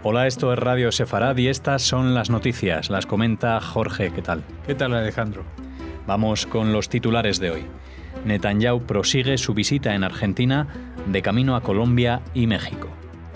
Hola, esto es Radio Sefarad y estas son las noticias. Las comenta Jorge. ¿Qué tal? ¿Qué tal, Alejandro? Vamos con los titulares de hoy. Netanyahu prosigue su visita en Argentina de camino a Colombia y México.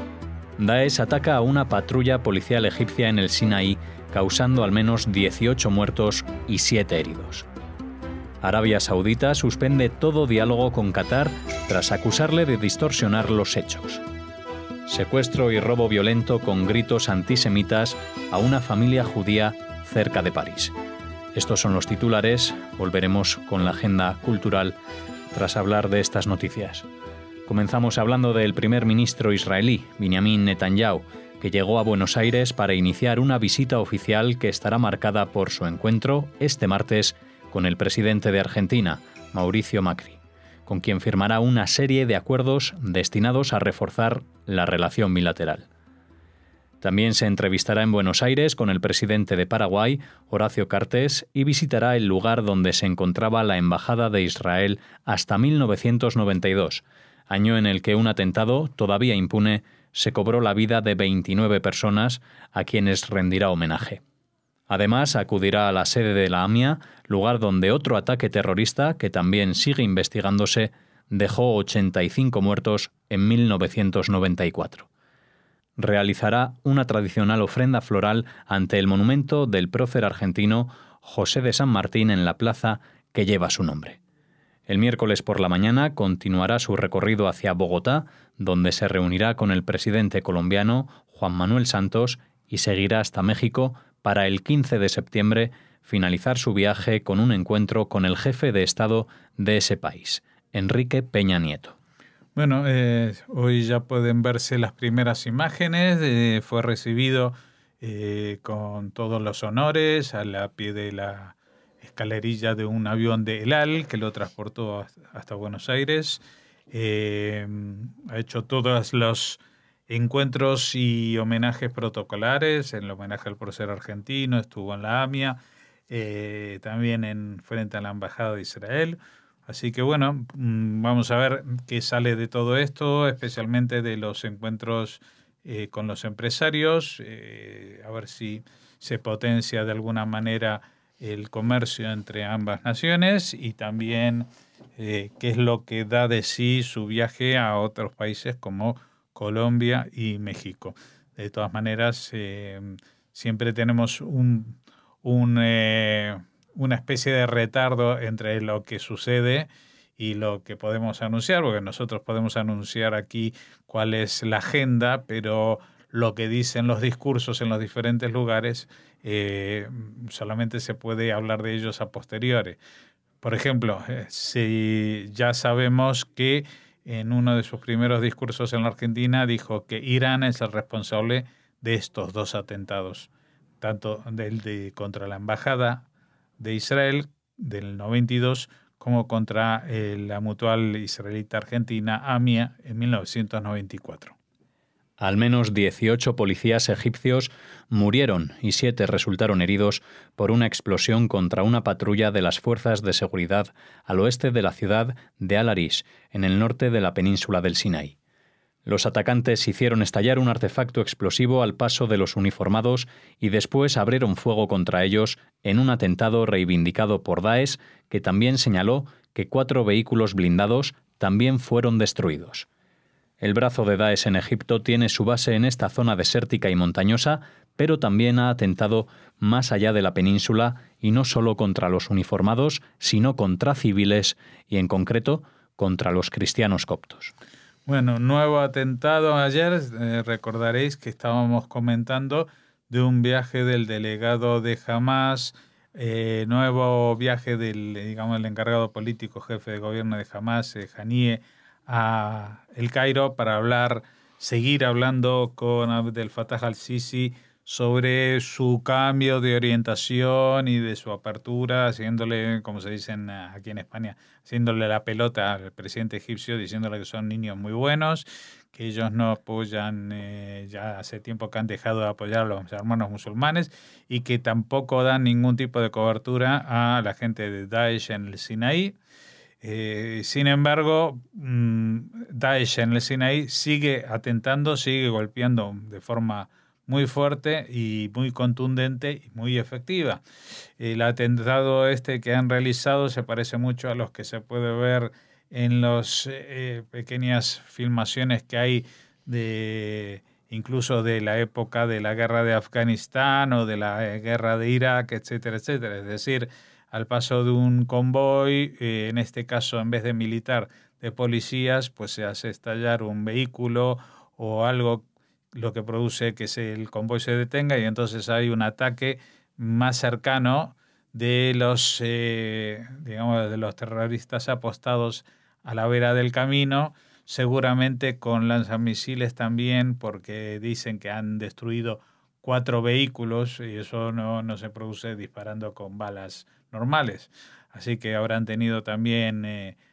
Daesh ataca a una patrulla policial egipcia en el Sinaí, causando al menos 18 muertos y 7 heridos. Arabia Saudita suspende todo diálogo con Qatar tras acusarle de distorsionar los hechos. Secuestro y robo violento con gritos antisemitas a una familia judía cerca de París. Estos son los titulares. Volveremos con la agenda cultural tras hablar de estas noticias. Comenzamos hablando del primer ministro israelí, Benjamin Netanyahu, que llegó a Buenos Aires para iniciar una visita oficial que estará marcada por su encuentro este martes con el presidente de Argentina, Mauricio Macri, con quien firmará una serie de acuerdos destinados a reforzar la relación bilateral. También se entrevistará en Buenos Aires con el presidente de Paraguay, Horacio Cartes, y visitará el lugar donde se encontraba la Embajada de Israel hasta 1992, año en el que un atentado, todavía impune, se cobró la vida de 29 personas a quienes rendirá homenaje. Además, acudirá a la sede de la AMIA, lugar donde otro ataque terrorista, que también sigue investigándose, dejó 85 muertos en 1994. Realizará una tradicional ofrenda floral ante el monumento del prócer argentino José de San Martín en la plaza que lleva su nombre. El miércoles por la mañana continuará su recorrido hacia Bogotá, donde se reunirá con el presidente colombiano Juan Manuel Santos y seguirá hasta México para el 15 de septiembre finalizar su viaje con un encuentro con el jefe de Estado de ese país, Enrique Peña Nieto. Bueno, hoy ya pueden verse las primeras imágenes. Fue recibido con todos los honores a la pie de la escalerilla de un avión de El Al que lo transportó hasta Buenos Aires. Ha hecho todos los encuentros y homenajes protocolares, en el homenaje al prócer argentino, estuvo en la AMIA, también frente a la Embajada de Israel. Así que bueno, vamos a ver qué sale de todo esto, especialmente de los encuentros con los empresarios, a ver si se potencia de alguna manera el comercio entre ambas naciones y también qué es lo que da de sí su viaje a otros países como Colombia y México. De todas maneras, siempre tenemos una especie de retardo entre lo que sucede y lo que podemos anunciar, porque nosotros podemos anunciar aquí cuál es la agenda, pero lo que dicen los discursos en los diferentes lugares solamente se puede hablar de ellos a posteriori. Por ejemplo, si ya sabemos que en uno de sus primeros discursos en la Argentina dijo que Irán es el responsable de estos dos atentados, tanto contra la Embajada de Israel del 92 como contra la Mutual Israelita Argentina, AMIA, en 1994. Al menos 18 policías egipcios murieron y 7 resultaron heridos por una explosión contra una patrulla de las fuerzas de seguridad al oeste de la ciudad de Al-Arish, en el norte de la península del Sinaí. Los atacantes hicieron estallar un artefacto explosivo al paso de los uniformados y después abrieron fuego contra ellos en un atentado reivindicado por Daesh, que también señaló que 4 vehículos blindados también fueron destruidos. El brazo de Daesh en Egipto tiene su base en esta zona desértica y montañosa, pero también ha atentado más allá de la península y no solo contra los uniformados, sino contra civiles y, en concreto, contra los cristianos coptos. Bueno, nuevo atentado ayer. Recordaréis que estábamos comentando de un viaje del delegado de Hamás, nuevo viaje del encargado político, jefe de gobierno de Hamás, Haniyeh, a El Cairo para seguir hablando con Abdel Fattah al-Sisi sobre su cambio de orientación y de su apertura, haciéndole, como se dicen aquí en España, haciéndole la pelota al presidente egipcio, diciéndole que son niños muy buenos, que ellos no apoyan, ya hace tiempo que han dejado de apoyar a los hermanos musulmanes y que tampoco dan ningún tipo de cobertura a la gente de Daesh en el Sinaí. Sin embargo, Daesh en el Sinaí sigue atentando, sigue golpeando de forma muy fuerte y muy contundente y muy efectiva. El atentado que han realizado se parece mucho a los que se puede ver en las pequeñas filmaciones que hay incluso de la época de la guerra de Afganistán o de la guerra de Irak, etcétera, etcétera. Es decir, al paso de un convoy, en este caso en vez de militar, de policías, pues se hace estallar un vehículo o algo, lo que produce que el convoy se detenga, y entonces hay un ataque más cercano de los terroristas apostados a la vera del camino, seguramente con lanzamisiles también, porque dicen que han destruido 4 vehículos y eso no se produce disparando con balas normales. Así que habrán tenido también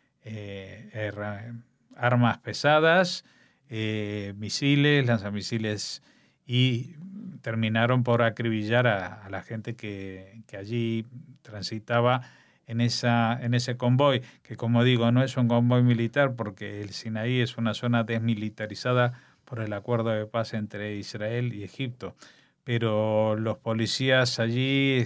armas pesadas, misiles, lanzamisiles, y terminaron por acribillar a la gente que allí transitaba en ese convoy, que como digo, no es un convoy militar porque el Sinaí es una zona desmilitarizada por el acuerdo de paz entre Israel y Egipto. Pero los policías allí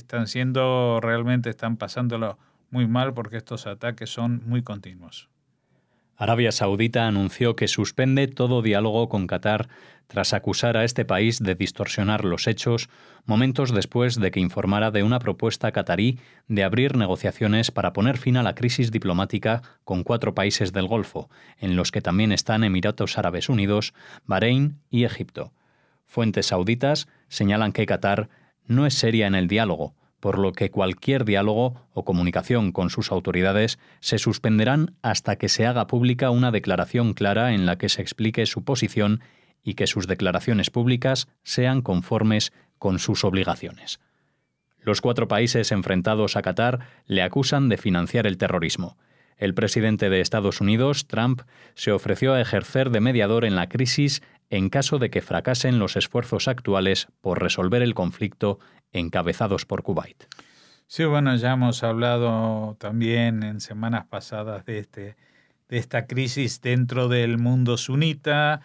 están pasándolo muy mal porque estos ataques son muy continuos. Arabia Saudita anunció que suspende todo diálogo con Qatar tras acusar a este país de distorsionar los hechos, momentos después de que informara de una propuesta catarí de abrir negociaciones para poner fin a la crisis diplomática con 4 países del Golfo, en los que también están Emiratos Árabes Unidos, Bahrein y Egipto. Fuentes sauditas señalan que Qatar no es seria en el diálogo, por lo que cualquier diálogo o comunicación con sus autoridades se suspenderán hasta que se haga pública una declaración clara en la que se explique su posición y que sus declaraciones públicas sean conformes con sus obligaciones. Los 4 países enfrentados a Qatar le acusan de financiar el terrorismo. El presidente de Estados Unidos, Trump, se ofreció a ejercer de mediador en la crisis en caso de que fracasen los esfuerzos actuales por resolver el conflicto encabezados por Kuwait. Sí, bueno, ya hemos hablado también en semanas pasadas de esta crisis dentro del mundo sunita,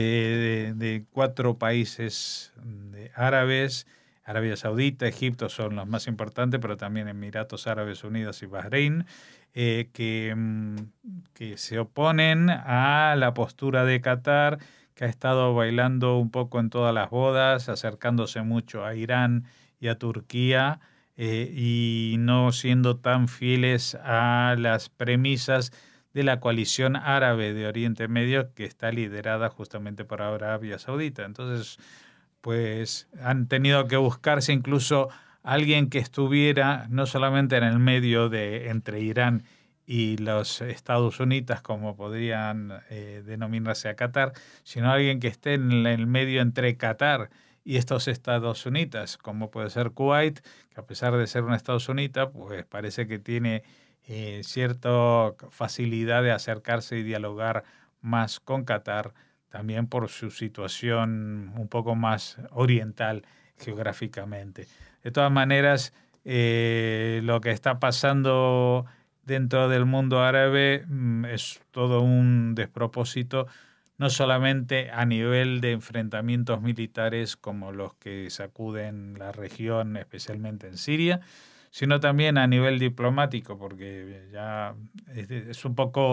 de 4 países árabes. Arabia Saudita, Egipto son los más importantes, pero también Emiratos Árabes Unidos y Bahrein, que se oponen a la postura de Qatar, que ha estado bailando un poco en todas las bodas, acercándose mucho a Irán y a Turquía, y no siendo tan fieles a las premisas de la coalición árabe de Oriente Medio, que está liderada justamente por Arabia Saudita. Entonces, pues han tenido que buscarse incluso alguien que estuviera no solamente en el medio entre Irán y los Estados Unidos, como podrían denominarse a Qatar, sino alguien que esté en el medio entre Qatar y estos Estados Unidos, como puede ser Kuwait, que a pesar de ser un Estados Unidos, pues parece que tiene cierta facilidad de acercarse y dialogar más con Qatar, también por su situación un poco más oriental geográficamente. De todas maneras, lo que está pasando dentro del mundo árabe es todo un despropósito, no solamente a nivel de enfrentamientos militares como los que sacuden la región, especialmente en Siria, sino también a nivel diplomático, porque ya es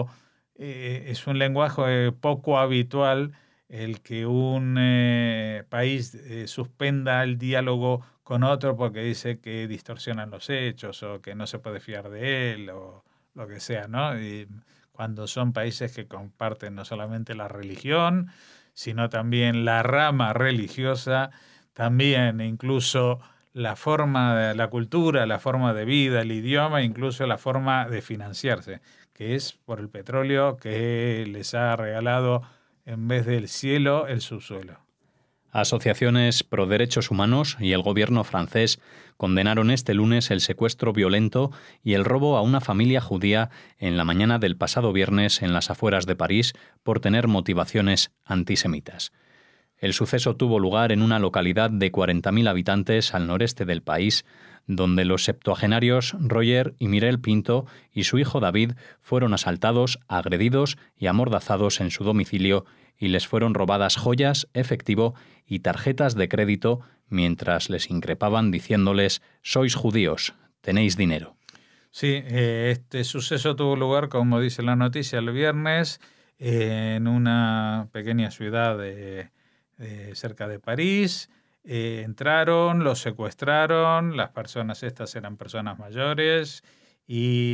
un lenguaje poco habitual el que un país suspenda el diálogo con otro porque dice que distorsionan los hechos o que no se puede fiar de él o lo que sea, ¿no? Y cuando son países que comparten no solamente la religión, sino también la rama religiosa, también incluso la forma, la cultura, la forma de vida, el idioma, incluso la forma de financiarse, que es por el petróleo que les ha regalado en vez del cielo el subsuelo. Asociaciones pro derechos humanos y el gobierno francés condenaron este lunes el secuestro violento y el robo a una familia judía en la mañana del pasado viernes en las afueras de París por tener motivaciones antisemitas. El suceso tuvo lugar en una localidad de 40.000 habitantes al noreste del país, donde los septuagenarios Roger y Mireille Pinto y su hijo David fueron asaltados, agredidos y amordazados en su domicilio y les fueron robadas joyas, efectivo y tarjetas de crédito mientras les increpaban diciéndoles «Sois judíos, tenéis dinero». Sí, este suceso tuvo lugar, como dice la noticia, el viernes en una pequeña ciudad cerca de París. Entraron, los secuestraron, las personas estas eran personas mayores y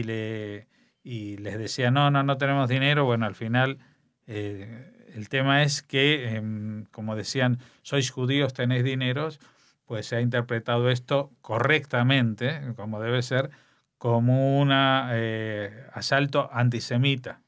les decían no tenemos dinero. Bueno, al final el tema es que, como decían, sois judíos, tenéis dineros, pues se ha interpretado esto correctamente, como debe ser, como un asalto antisemita.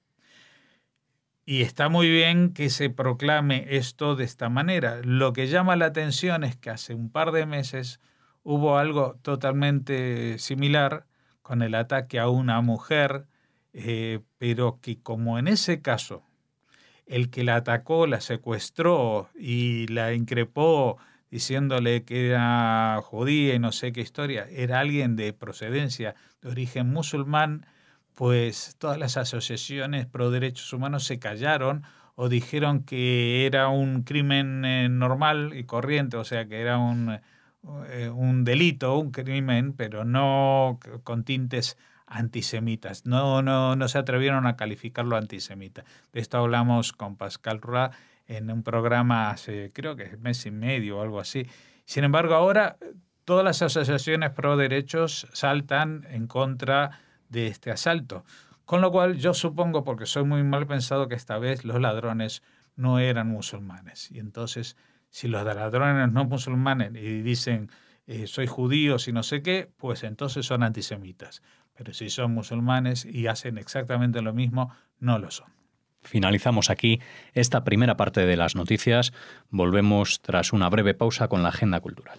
Y está muy bien que se proclame esto de esta manera. Lo que llama la atención es que hace un par de meses hubo algo totalmente similar con el ataque a una mujer, pero que como en ese caso el que la atacó, la secuestró y la increpó diciéndole que era judía y no sé qué historia, era alguien de procedencia, de origen musulmán, pues todas las asociaciones pro derechos humanos se callaron o dijeron que era un crimen normal y corriente, o sea que era un delito, un crimen, pero no con tintes antisemitas. No se atrevieron a calificarlo antisemita. De esto hablamos con Pascal Roy en un programa hace, creo que es mes y medio o algo así. Sin embargo, ahora todas las asociaciones pro derechos saltan en contra de este asalto. Con lo cual yo supongo, porque soy muy mal pensado, que esta vez los ladrones no eran musulmanes. Y entonces, si los ladrones no musulmanes y dicen soy judíos y no sé qué, pues entonces son antisemitas. Pero si son musulmanes y hacen exactamente lo mismo, no lo son. Finalizamos aquí esta primera parte de las noticias. Volvemos tras una breve pausa con la agenda cultural.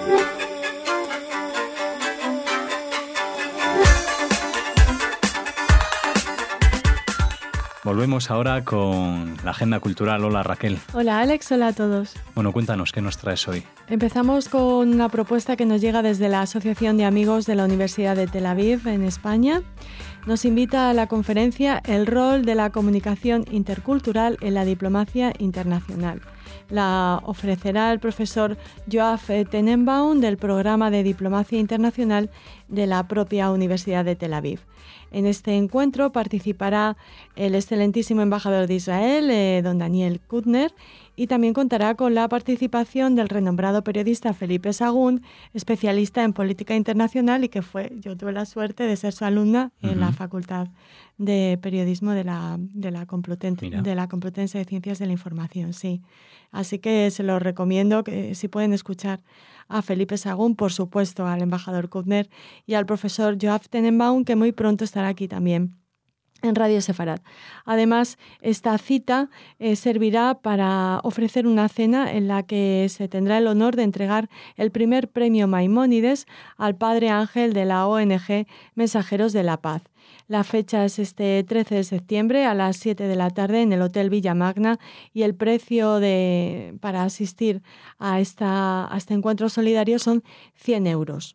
Volvemos ahora con la agenda cultural. Hola Raquel. Hola Alex, hola a todos. Bueno, cuéntanos, ¿qué nos traes hoy? Empezamos con una propuesta que nos llega desde la Asociación de Amigos de la Universidad de Tel Aviv, en España. Nos invita a la conferencia El rol de la comunicación intercultural en la diplomacia internacional. La ofrecerá el profesor Yoav Tenenbaum del programa de Diplomacia Internacional de la propia Universidad de Tel Aviv. En este encuentro participará el excelentísimo embajador de Israel, don Daniel Kutner, y también contará con la participación del renombrado periodista Felipe Sagún, especialista en política internacional y que yo tuve la suerte de ser su alumna en la Facultad de Periodismo de la Complutense de Ciencias de la Información. Sí. Así que se lo recomiendo, que si pueden escuchar a Felipe Sagún, por supuesto al embajador Kutner y al profesor Yoav Tenenbaum, que muy pronto estará aquí también en Radio Sefarad. Además, esta cita servirá para ofrecer una cena en la que se tendrá el honor de entregar el primer premio Maimónides al padre Ángel de la ONG Mensajeros de la Paz. La fecha es este 13 de septiembre a las 7 de la tarde en el Hotel Villa Magna y el precio para asistir a este encuentro solidario son 100 euros.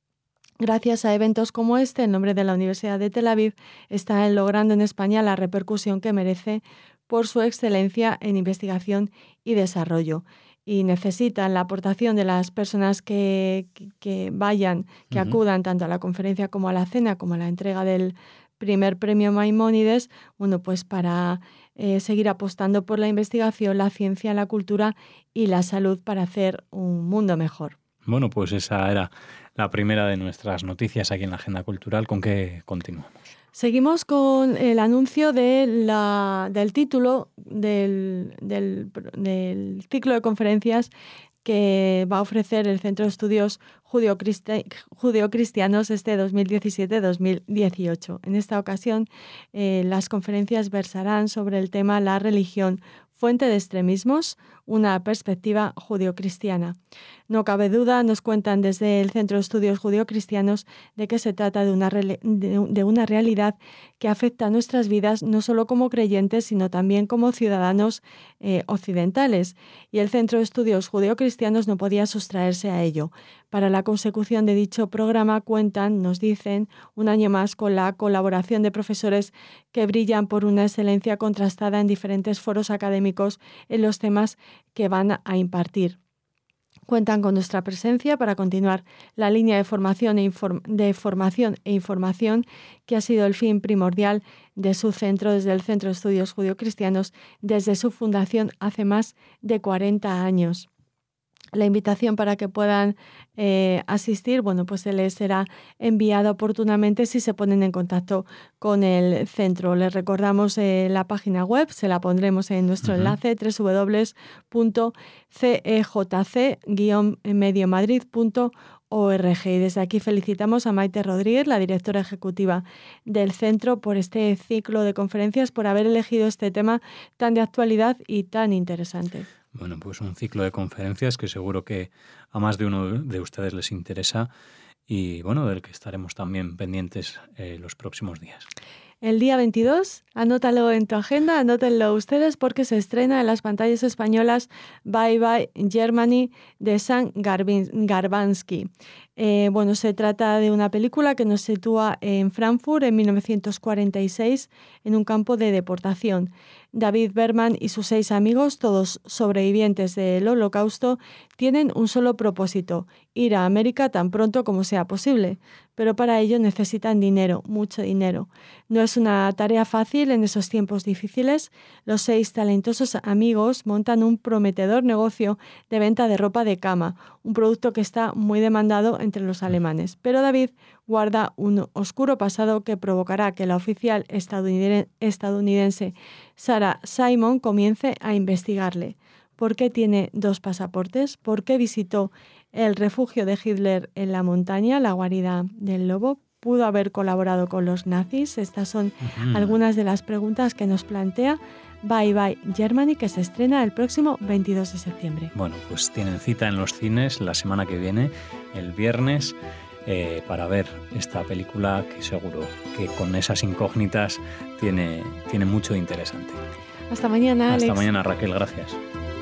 Gracias a eventos como este, el nombre de la Universidad de Tel Aviv está logrando en España la repercusión que merece por su excelencia en investigación y desarrollo. Y necesitan la aportación de las personas que vayan, que acudan tanto a la conferencia como a la cena, como a la entrega del primer premio Maimónides, pues para seguir apostando por la investigación, la ciencia, la cultura y la salud para hacer un mundo mejor. Bueno, pues esa era la primera de nuestras noticias aquí en la Agenda Cultural. ¿Con qué continuamos? Seguimos con el anuncio del título del ciclo de conferencias que va a ofrecer el Centro de Estudios Judeocristianos este 2017-2018. En esta ocasión, las conferencias versarán sobre el tema La religión, fuente de extremismos, una perspectiva judeocristiana. No cabe duda, nos cuentan desde el Centro de Estudios Judeocristianos, de que se trata de una realidad que afecta a nuestras vidas no solo como creyentes, sino también como ciudadanos occidentales. Y el Centro de Estudios Judeocristianos no podía sustraerse a ello. Para la consecución de dicho programa cuentan, nos dicen, un año más con la colaboración de profesores que brillan por una excelencia contrastada en diferentes foros académicos en los temas que van a impartir. Cuentan con nuestra presencia para continuar la línea de formación e información que ha sido el fin primordial de su centro, desde el Centro de Estudios Judeocristianos, desde su fundación hace más de 40 años. La invitación para que puedan asistir, pues se les será enviada oportunamente si se ponen en contacto con el centro. Les recordamos la página web, se la pondremos en nuestro enlace www.cejc-mediomadrid.org. Y desde aquí felicitamos a Maite Rodríguez, la directora ejecutiva del centro, por este ciclo de conferencias, por haber elegido este tema tan de actualidad y tan interesante. Bueno, pues un ciclo de conferencias que seguro que a más de uno de ustedes les interesa y, del que estaremos también pendientes los próximos días. El día 22, anótalo en tu agenda, anótenlo ustedes porque se estrena en las pantallas españolas Bye Bye Germany de Sam Garbansky. Se trata de una película que nos sitúa en Frankfurt en 1946 en un campo de deportación. David Berman y sus 6 amigos, todos sobrevivientes del Holocausto, tienen un solo propósito: ir a América tan pronto como sea posible. Pero para ello necesitan dinero, mucho dinero. No es una tarea fácil en esos tiempos difíciles. Los 6 talentosos amigos montan un prometedor negocio de venta de ropa de cama, un producto que está muy demandado entre los alemanes. Pero David guarda un oscuro pasado que provocará que la oficial estadounidense Sarah Simon comience a investigarle. ¿Por qué tiene 2 pasaportes? ¿Por qué visitó el refugio de Hitler en la montaña, la guarida del lobo? ¿Pudo haber colaborado con los nazis? Estas son algunas de las preguntas que nos plantea Bye Bye Germany, que se estrena el próximo 22 de septiembre. Pues tienen cita en los cines la semana que viene, el viernes, para ver esta película que seguro que con esas incógnitas tiene mucho de interesante. Hasta mañana, Alex. Hasta mañana, Raquel, gracias.